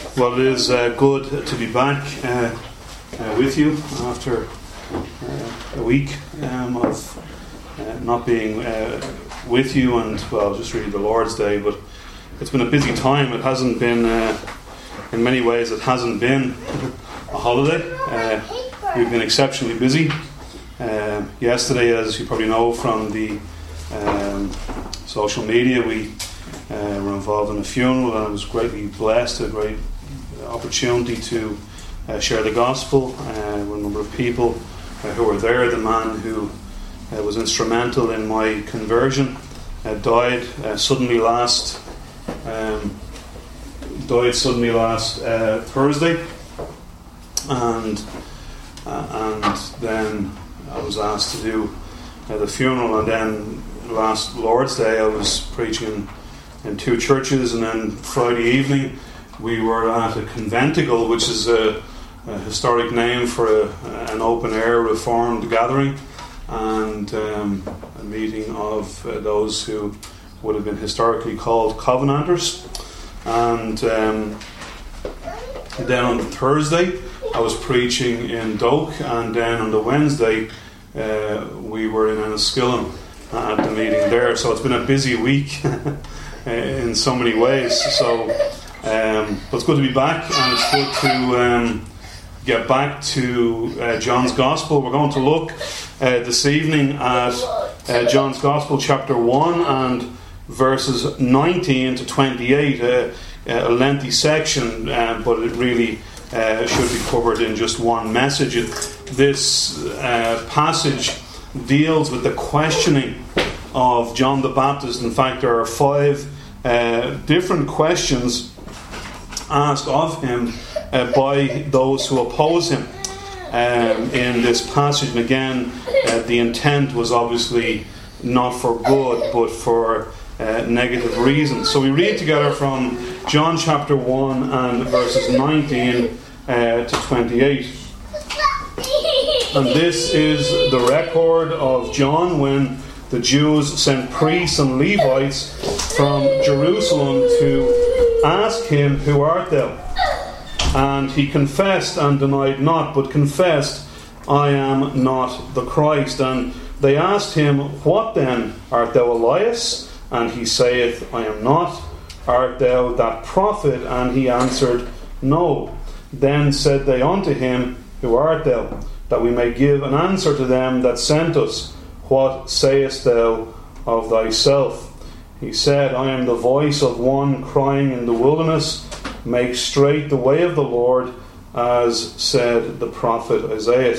Well, it is good to be back with you after a week of not being with you, and well, just really the Lord's Day. But it's been a busy time. It hasn't been, in many ways, it hasn't been a holiday. We've been exceptionally busy. Yesterday, as you probably know from the social media, we were involved in a funeral, and I was greatly blessed, a great opportunity to share the gospel with a number of people who were there. The man who was instrumental in my conversion died suddenly last Thursday, and then I was asked to do the funeral, and then last Lord's Day I was preaching in two churches, and then Friday evening we were at a conventicle, which is a historic name for an open-air Reformed gathering, and a meeting of those who would have been historically called Covenanters. And then on Thursday I was preaching in Doak, and then on the Wednesday we were in Enniskillen at the meeting there. So it's been a busy week in so many ways. But it's good to be back, and it's good to get back to John's Gospel. We're going to look this evening at John's Gospel, chapter 1, and verses 19 to 28. A lengthy section, but it really should be covered in just one message. This passage deals with the questioning of John the Baptist. In fact, there are 5 different questions asked of him by those who oppose him in this passage. And again, the intent was obviously not for good, but for negative reasons. So we read together from John chapter 1 and verses 19 to 28. And this is the record of John when the Jews sent priests and Levites from Jerusalem to ask him, "Who art thou?" And he confessed and denied not, but confessed, "I am not the Christ." And they asked him, "What then? Art thou Elias?" And he saith, "I am not." "Art thou that prophet?" And he answered, "No." Then said they unto him, "Who art thou? That we may give an answer to them that sent us. What sayest thou of thyself?" He said, "I am the voice of one crying in the wilderness, make straight the way of the Lord, as said the prophet Isaiah."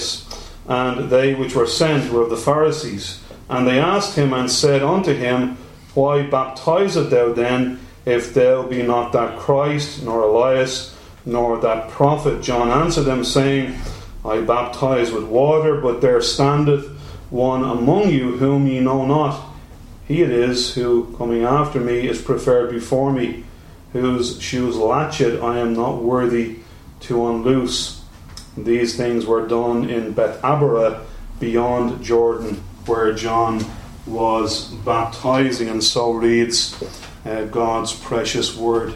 And they which were sent were of the Pharisees. And they asked him and said unto him, "Why baptizest thou then, if thou be not that Christ, nor Elias, nor that prophet?" John answered them, saying, "I baptize with water, but there standeth one among you whom ye know not. He it is who, coming after me, is preferred before me, whose shoes latchet I am not worthy to unloose." These things were done in Bethabara, beyond Jordan, where John was baptizing. And so reads God's precious word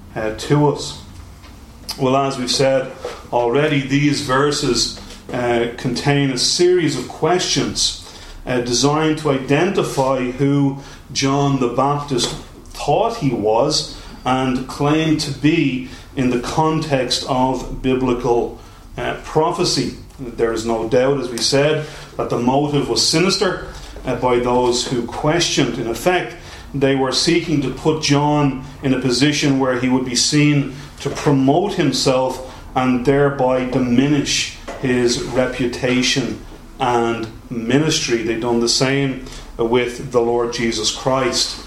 to us. Well, as we've said already, these verses contain a series of questions designed to identify who John the Baptist thought he was and claimed to be in the context of biblical prophecy. There is no doubt, as we said, that the motive was sinister by those who questioned. In effect, they were seeking to put John in a position where he would be seen to promote himself and thereby diminish his reputation and ministry. They've done the same with the Lord Jesus Christ.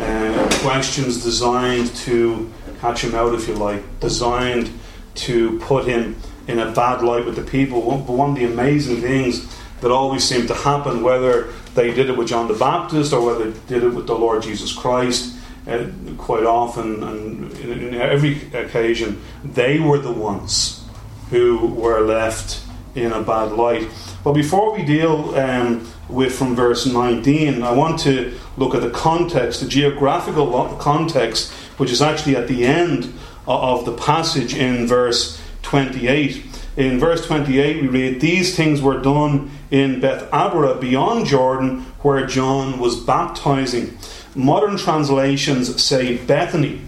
Questions designed to catch him out, if you like, designed to put him in a bad light with the people. But one of the amazing things that always seemed to happen, whether they did it with John the Baptist or whether they did it with the Lord Jesus Christ, quite often and in every occasion, they were the ones who were left in a bad light. But before we deal with from verse 19, I want to look at the context, the geographical context, which is actually at the end of the passage in verse 28. In verse 28 we read, "These things were done in Bethabara beyond Jordan, where John was baptizing." Modern translations say Bethany.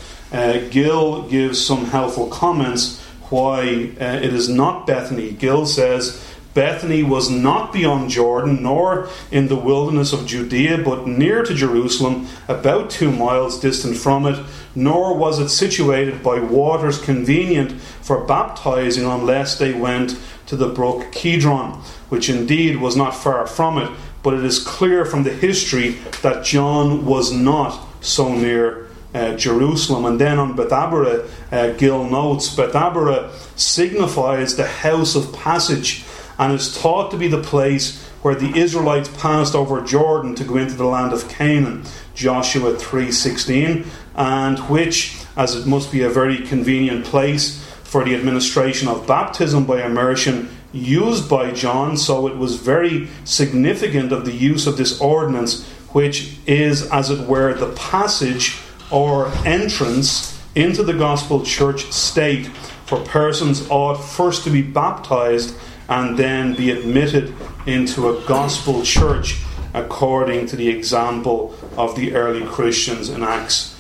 Gill gives some helpful comments why it is not Bethany. Gill says, "Bethany was not beyond Jordan, nor in the wilderness of Judea, but near to Jerusalem, about 2 miles distant from it, nor was it situated by waters convenient for baptizing, unless they went to the brook Kidron, which indeed was not far from it, but it is clear from the history that John was not so near Jerusalem." And then on Bethabara, Gill notes, Bethabara signifies the house of passage, and is thought to be the place where the Israelites passed over Jordan to go into the land of Canaan, Joshua 3:16, and which, as it must be a very convenient place for the administration of baptism by immersion used by John, so it was very significant of the use of this ordinance, which is, as it were, the passage or entrance into the gospel church state, for persons ought first to be baptized and then be admitted into a gospel church according to the example of the early Christians in Acts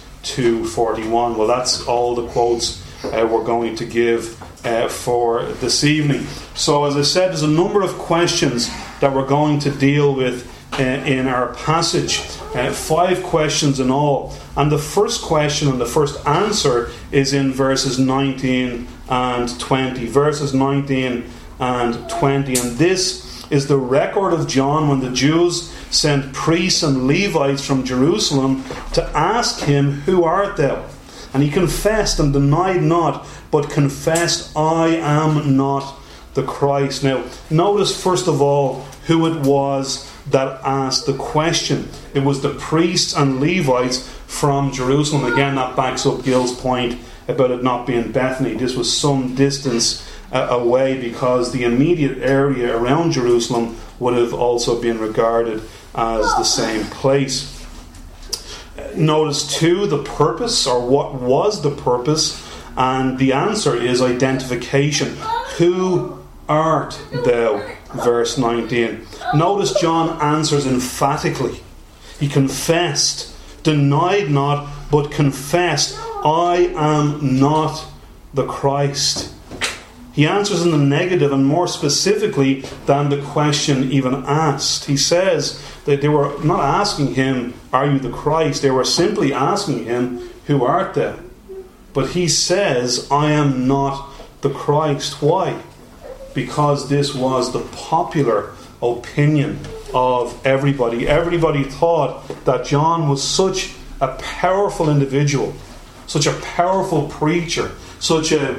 2:41. Well, that's all the quotes we're going to give for this evening. So, as I said, there's a number of questions that we're going to deal with in our passage. 5 questions in all. And the first question and the first answer is in verses 19 and 20. Verses 19 and 20. And this is the record of John when the Jews sent priests and Levites from Jerusalem to ask him, "Who art thou?" And he confessed and denied not, but confessed, "I am not the Christ." Now, notice first of all who it was that asked the question. It was the priests and Levites from Jerusalem. Again, that backs up Gill's point about it not being Bethany. This was some distance away, because the immediate area around Jerusalem would have also been regarded as the same place. Notice too the purpose, or what was the purpose, and the answer is identification. "Who art thou?" Verse 19. Notice John answers emphatically. He confessed, denied not, but confessed, "I am not the Christ." He answers in the negative, and more specifically than the question even asked. He says that they were not asking him, "Are you the Christ?" They were simply asking him, "Who art thou?" But he says, "I am not the Christ." Why? Because this was the popular opinion of everybody. Everybody thought that John was such a powerful individual, such a powerful preacher, such a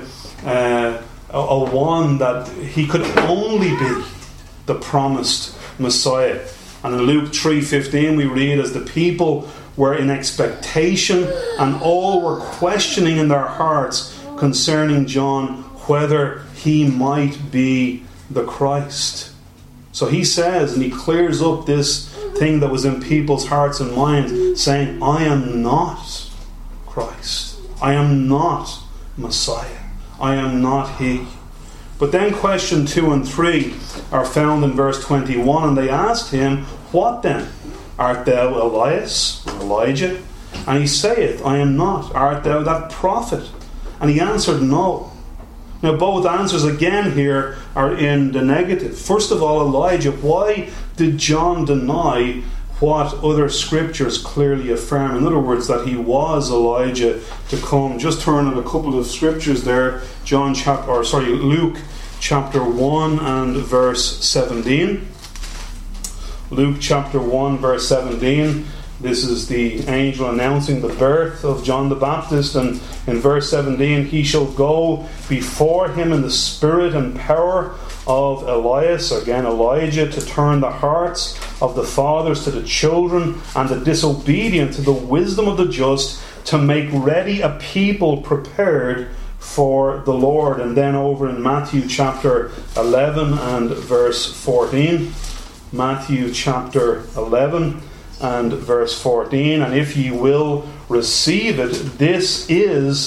one that he could only be the promised Messiah. And in Luke 3:15 we read, "As the people were in expectation, and all were questioning in their hearts concerning John whether he might be the Christ." So he says, and he clears up this thing that was in people's hearts and minds, saying, "I am not Christ. I am not Messiah. I am not he." But then question 2 and 3 are found in verse 21, and they asked him, "What then? Art thou Elias, or Elijah?" And he saith, "I am not. Art thou that prophet?" And he answered, "No." Now both answers again here are in the negative. First of all, Elijah. Why did John deny what other scriptures clearly affirm? In other words, that he was Elijah to come. Just turn in a couple of scriptures there. Luke chapter 1 and verse 17. Luke chapter 1 verse 17. This is the angel announcing the birth of John the Baptist, and in verse 17, "He shall go before him in the spirit and power of Elias," again Elijah, "to turn the hearts of the fathers to the children, and the disobedient to the wisdom of the just, to make ready a people prepared for the Lord." And then over in Matthew chapter 11 and verse 14. Matthew chapter 11 and verse 14. "And if ye will receive it, this is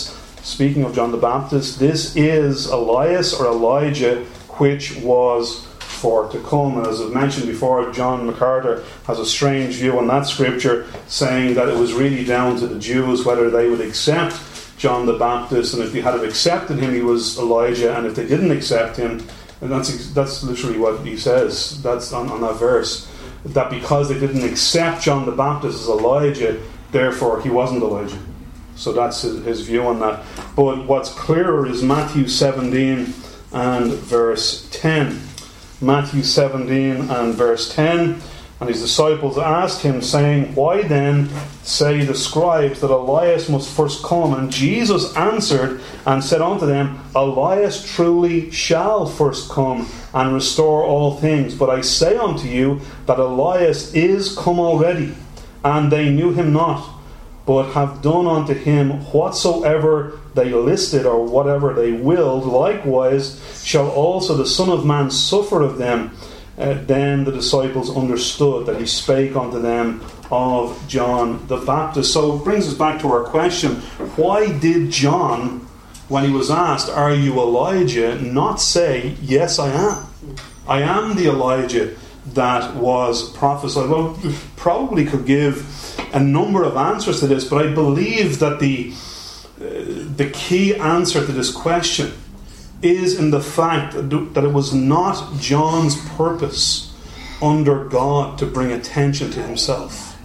speaking of John the Baptist, this is Elias or Elijah, which was for to come. And as I've mentioned before, John MacArthur has a strange view on that scripture, saying that it was really down to the Jews whether they would accept John the Baptist, and if they had accepted him, he was Elijah, and if they didn't accept him, and that's literally what he says. That's on that verse, that because they didn't accept John the Baptist as Elijah, therefore he wasn't Elijah. So that's his view on that. But what's clearer is Matthew 17 and verse 10. Matthew 17 and verse 10. And his disciples asked him, saying, Why then say the scribes that Elias must first come? And Jesus answered and said unto them, Elias truly shall first come and restore all things. But I say unto you that Elias is come already, and they knew him not, but have done unto him whatsoever they listed, or whatever they willed. Likewise shall also the Son of Man suffer of them. Then the disciples understood that he spake unto them of John the Baptist. So it brings us back to our question: why did John, when he was asked, Are you Elijah?, not say, Yes, I am. I am the Elijah that was prophesied? Well, probably could give a number of answers to this, but I believe that the key answer to this question is in the fact that it was not John's purpose under God to bring attention to himself.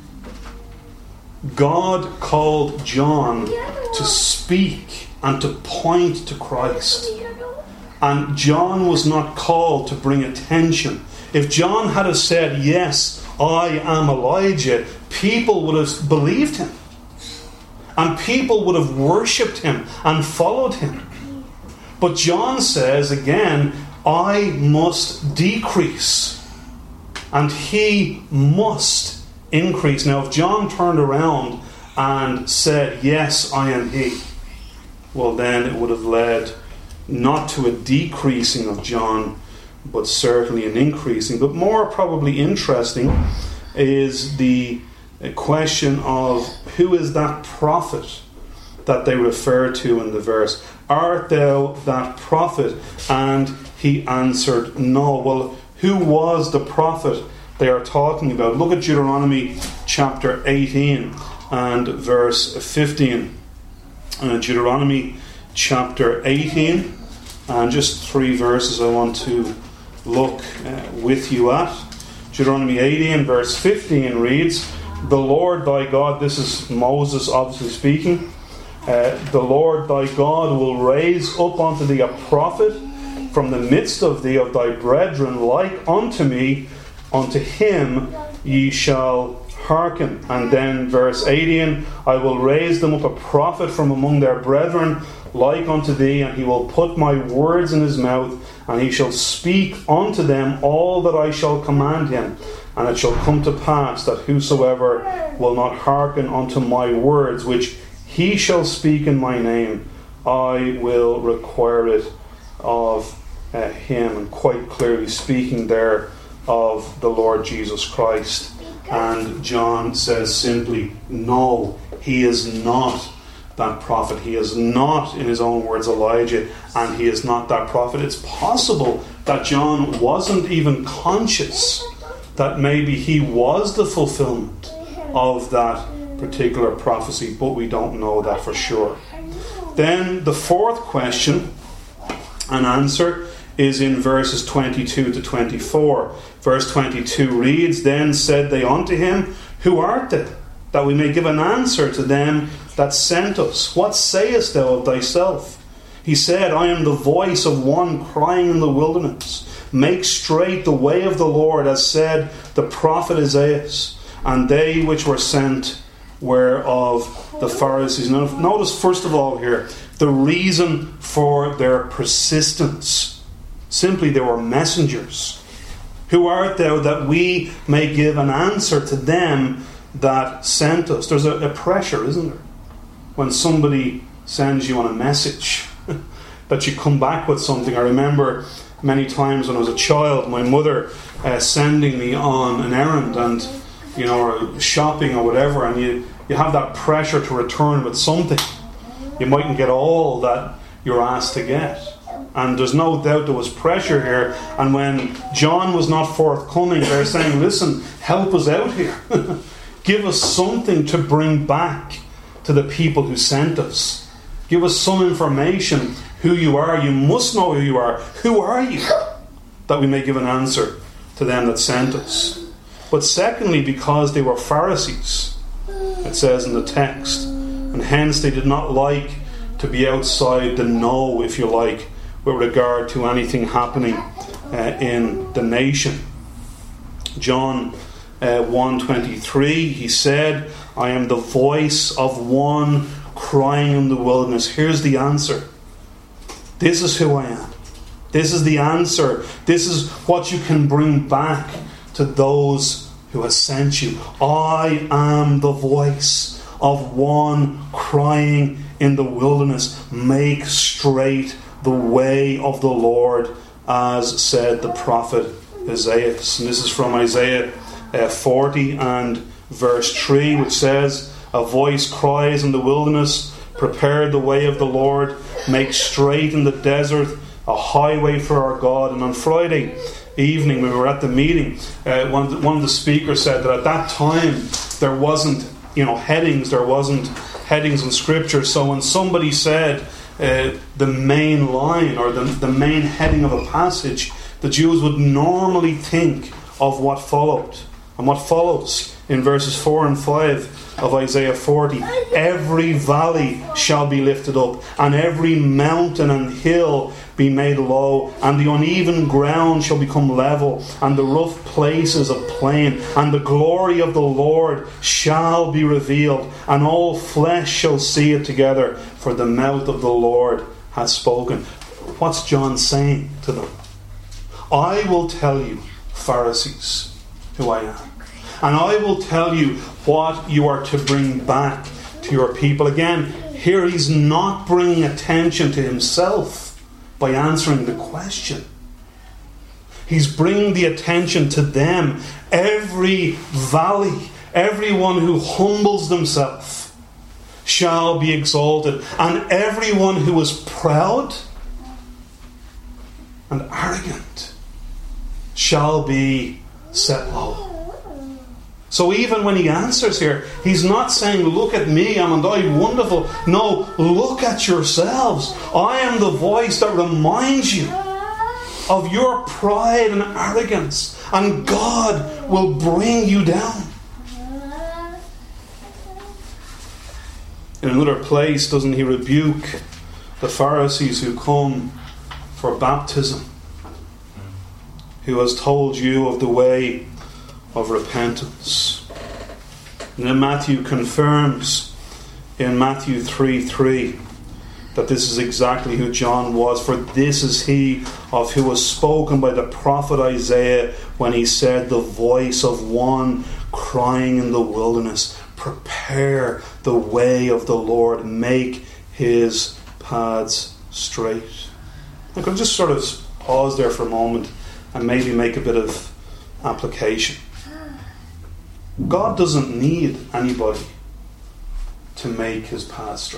God called John to speak and to point to Christ. And John was not called to bring attention. If John had said, Yes, I am Elijah, people would have believed him. And people would have worshipped him and followed him. But John says again, I must decrease and he must increase. Now, if John turned around and said, Yes, I am he, well, then it would have led not to a decreasing of John, but certainly an increasing. But more probably interesting is the question of who is that prophet that they refer to in the verse. Art thou that prophet? And he answered, No. Well, who was the prophet they are talking about? Look at Deuteronomy chapter 18 and verse 15. Deuteronomy chapter 18, and just 3 verses I want to look with you at. Deuteronomy 18 verse 15 reads, The Lord thy God, this is Moses obviously speaking, the Lord thy God will raise up unto thee a prophet from the midst of thee, of thy brethren, like unto me. Unto him ye shall hearken. And then verse 18, I will raise them up a prophet from among their brethren, like unto thee, and he will put my words in his mouth, and he shall speak unto them all that I shall command him. And it shall come to pass that whosoever will not hearken unto my words, which he shall speak in my name, I will require it of him. And quite clearly speaking there of the Lord Jesus Christ. And John says simply, no, he is not that prophet. He is not, in his own words, Elijah, and he is not that prophet. It's possible that John wasn't even conscious that maybe he was the fulfillment of that particular prophecy, but we don't know that for sure. Then the fourth question and answer is in verses 22 to 24. Verse 22 reads, Then said they unto him, Who art thou, that we may give an answer to them that sent us? What sayest thou of thyself? He said, I am the voice of one crying in the wilderness, Make straight the way of the Lord, as said the prophet Isaiah. And they which were sent were of the Pharisees. Now, notice first of all here the reason for their persistence. Simply, they were messengers. Who art thou, that we may give an answer to them that sent us? There's a pressure, isn't there? When somebody sends you on a message, that you come back with something. I remember many times when I was a child, my mother sending me on an errand, and or shopping or whatever, and you have that pressure to return with something. you mightn't get all that you're asked to get. And there's no doubt there was pressure here. And when John was not forthcoming, they're saying, listen, help us out here. Give us something to bring back to the people who sent us. Give us some information who you are. You must know who you are. Who are you? That we may give an answer to them that sent us. But secondly, because they were Pharisees, it says in the text, and hence they did not like to be outside the know, if you like, with regard to anything happening in the nation. John 1:23, he said, I am the voice of one crying in the wilderness. Here's the answer. This is who I am. This is the answer. This is what you can bring back to those who have sent you. I am the voice of one crying in the wilderness. Make straight the way of the Lord, as said the prophet Isaiah. And this is from Isaiah 40 and verse 3, which says, a voice cries in the wilderness, prepare the way of the Lord, make straight in the desert a highway for our God. And on Friday evening, when we were at the meeting, one of the speakers said that at that time there wasn't headings, there wasn't headings in Scripture. So when somebody said the main line or the main heading of a passage, the Jews would normally think of what followed. And what follows in verses 4 and 5 of Isaiah 40, every valley shall be lifted up, and every mountain and hill be made low, and the uneven ground shall become level, and the rough places a plain, and the glory of the Lord shall be revealed, and all flesh shall see it together, for the mouth of the Lord has spoken. What's John saying to them? I will tell you, Pharisees, who I am. And I will tell you what you are to bring back to your people. Again, here he's not bringing attention to himself by answering the question. He's bringing the attention to them. Every valley, everyone who humbles themselves shall be exalted. And everyone who is proud and arrogant shall be set low. So even when he answers here, he's not saying, look at me, I'm wonderful. No, look at yourselves. I am the voice that reminds you of your pride and arrogance, and God will bring you down. In another place, doesn't he rebuke the Pharisees who come for baptism, who has told you of the way of repentance? And then Matthew confirms in Matthew 3:3 that this is exactly who John was. For this is he of who was spoken by the prophet Isaiah when he said, the voice of one crying in the wilderness, prepare the way of the Lord, make his paths straight. I could just sort of pause there for a moment and maybe make a bit of application. God doesn't need anybody to make his path straight.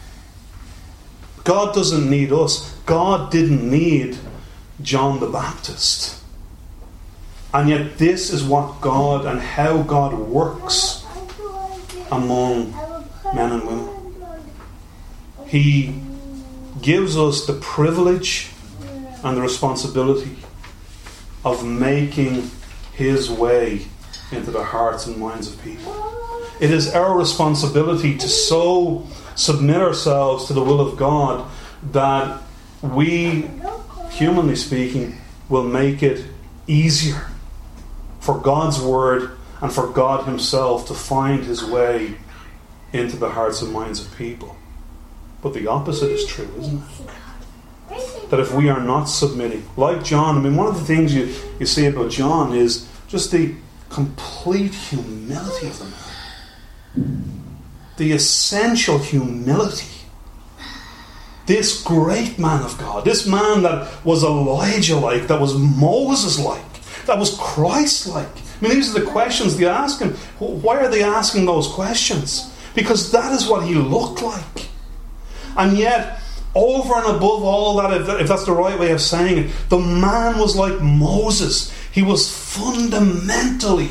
God doesn't need us. God didn't need John the Baptist. And yet this is what God and how God works among men and women. He gives us the privilege and the responsibility of making his way into the hearts and minds of people. It is our responsibility to so submit ourselves to the will of God that we, humanly speaking, will make it easier for God's word and for God himself to find his way into the hearts and minds of people. But the opposite is true, isn't it? That if we are not submitting, like John, one of the things you see about John is just the complete humility of the man. The essential humility. This great man of God, this man that was Elijah-like, that was Moses-like, that was Christ-like. These are the questions they ask him. Why are they asking those questions? Because that is what he looked like. And yet, over and above all that, if that's the right way of saying it, the man was like Moses. He was fundamentally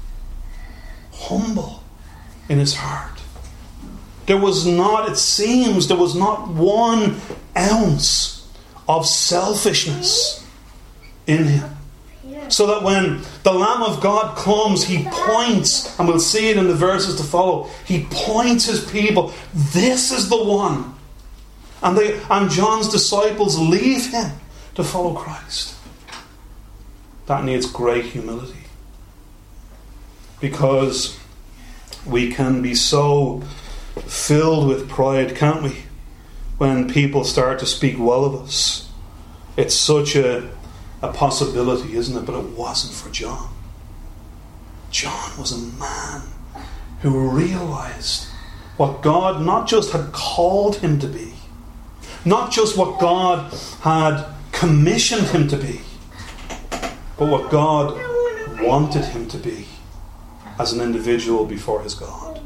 humble in his heart. There was not, it seems, there was not 1 ounce of selfishness in him. So that when the Lamb of God comes, he points, and we'll see it in the verses to follow, he points his people, this is the one. And John's disciples leave him to follow Christ. That needs great humility. Because we can be so filled with pride, can't we? When people start to speak well of us. It's such a possibility, isn't it? But it wasn't for John. John was a man who realized what God not just had called him to be, not just what God had commissioned him to be, but what God wanted him to be as an individual before his God.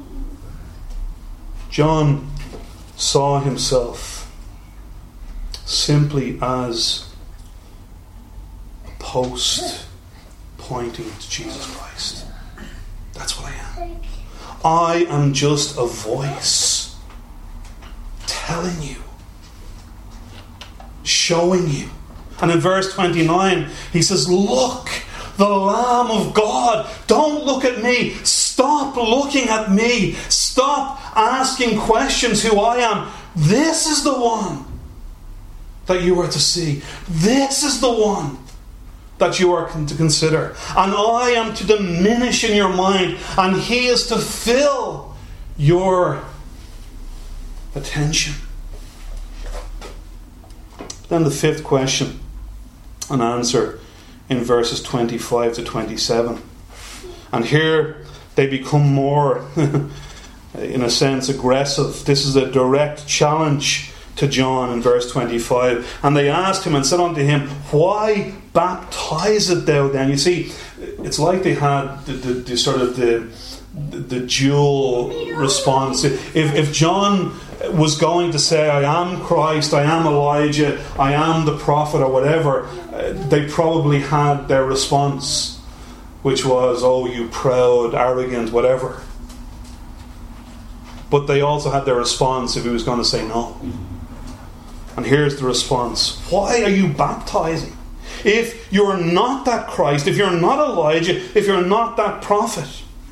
John saw himself simply as a post pointing to Jesus Christ. That's what I am. I am just a voice telling you, showing you. And in verse 29 he says, look, the Lamb of God. Don't look at me. Stop looking at me. Stop asking questions who I am. This is the one that you are to see. This is the one that you are to consider. And I am to diminish in your mind, and he is to fill your attention. Then the 5th question and answer in verses 25 to 27. And here they become more, in a sense, aggressive. This is a direct challenge to John in verse 25. And they asked him and said unto him, why baptizest thou then? You see, it's like they had the sort of the dual response. If John was going to say, I am Christ, I am Elijah, I am the prophet, or whatever, they probably had their response, which was, oh, you proud, arrogant, whatever. But they also had their response if he was going to say no. And here's the response. Why are you baptizing? If you're not that Christ, if you're not Elijah, if you're not that prophet.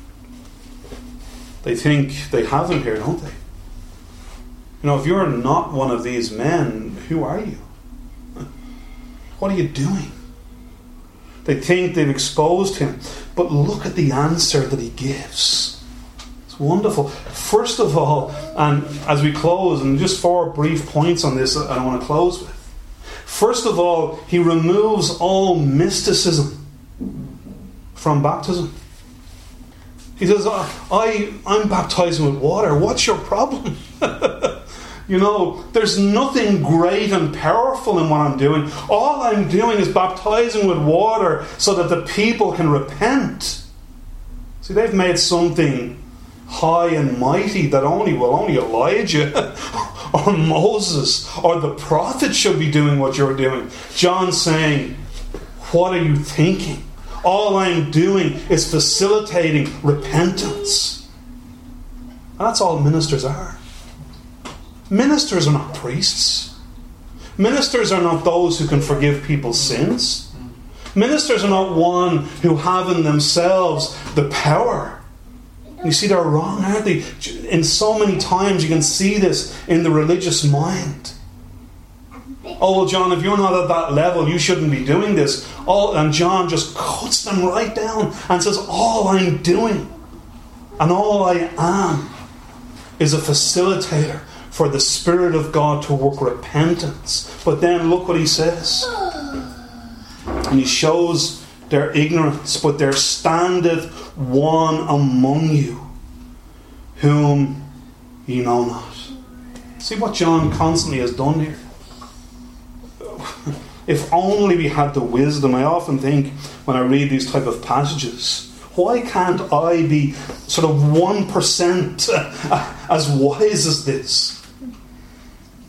They think they have him here, don't they? You know, if you're not one of these men, who are you? What are you doing? They think they've exposed him. But look at the answer that he gives. It's wonderful. First of all, and as we close, and just 4 brief points on this I want to close with. First of all, he removes all mysticism from baptism. He says, I'm baptizing with water. What's your problem? You know, there's nothing great and powerful in what I'm doing. All I'm doing is baptizing with water so that the people can repent. See, they've made something high and mighty that only Elijah or Moses or the prophet should be doing what you're doing. John's saying, what are you thinking? All I'm doing is facilitating repentance. And that's all ministers are. Ministers are not priests. Ministers are not those who can forgive people's sins. Ministers are not one who have in themselves the power. You see, they're wrong, aren't they? In so many times you can see this in the religious mind. Oh, well, John, if you're not at that level, you shouldn't be doing this. And John just cuts them right down and says, all I'm doing and all I am is a facilitator for the Spirit of God to work repentance. But then look what he says. And he shows their ignorance. But there standeth one among you whom ye know not. See what John constantly has done here. If only we had the wisdom. I often think when I read these type of passages, why can't I be sort of 1% as wise as this?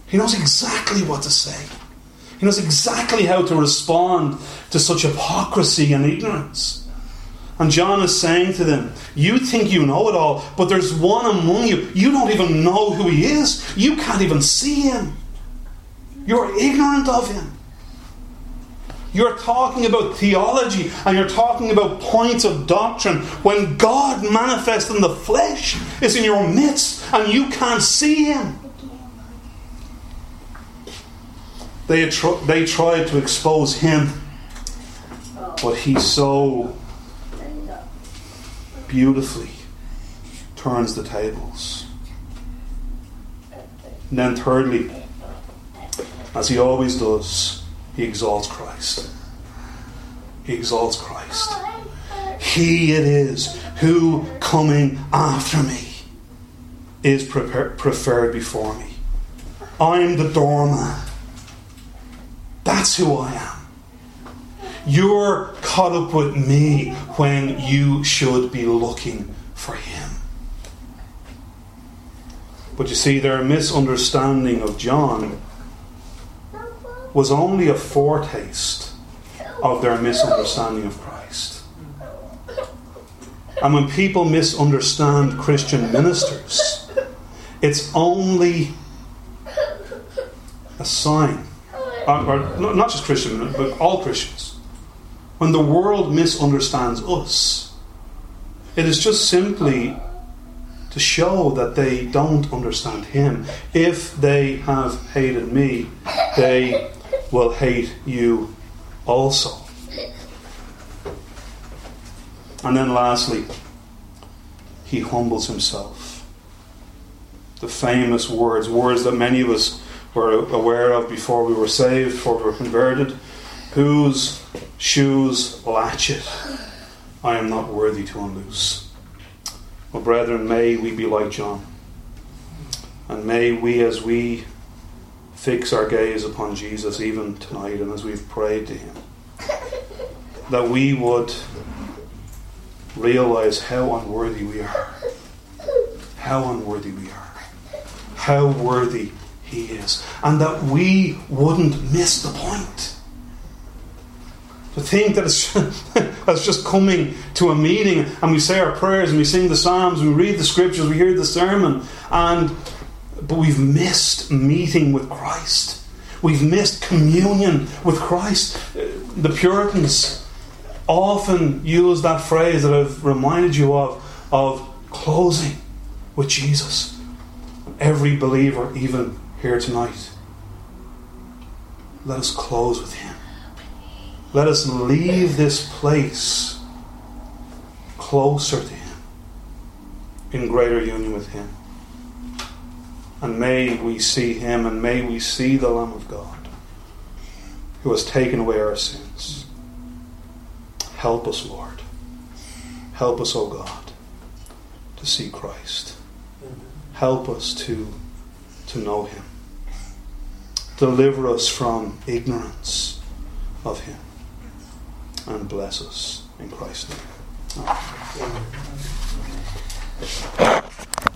He knows exactly what to say. He knows exactly how to respond to such hypocrisy and ignorance. And John is saying to them, you think you know it all, but there's one among you. You don't even know who he is. You can't even see him. You're ignorant of him. You're talking about theology and you're talking about points of doctrine when God manifest in the flesh is in your midst and you can't see him. They tried to expose him, but he so beautifully turns the tables. And then thirdly, as he always does, he exalts Christ. He exalts Christ. He it is who, coming after me, is preferred before me. I'm the doorman. That's who I am. You're caught up with me when you should be looking for him. But you see, their misunderstanding of John was only a foretaste of their misunderstanding of Christ. And when people misunderstand Christian ministers, it's only a sign, or not just Christian, but all Christians. When the world misunderstands us, it is just simply to show that they don't understand him. If they have hated me, they will hate you also. And then lastly, he humbles himself. The famous words that many of us were aware of before we were saved, before we were converted. Whose shoes latchet I am not worthy to unloose. Well, brethren, may we be like John. And may we, as we fix our gaze upon Jesus even tonight and as we've prayed to him, that we would realize how unworthy we are. How unworthy we are. How worthy he is. And that we wouldn't miss the point. To think that it's just coming to a meeting and we say our prayers and we sing the Psalms and we read the Scriptures, we hear the sermon, but we've missed meeting with Christ. We've missed communion with Christ. The Puritans often use that phrase that I've reminded you of closing with Jesus. Every believer, even here tonight, let us close with him. Let us leave this place closer to him, in greater union with him. And may we see him, and may we see the Lamb of God who has taken away our sins. Help us, Lord. Help us, O God, to see Christ. Help us to know him. Deliver us from ignorance of him. And bless us in Christ's name. Amen.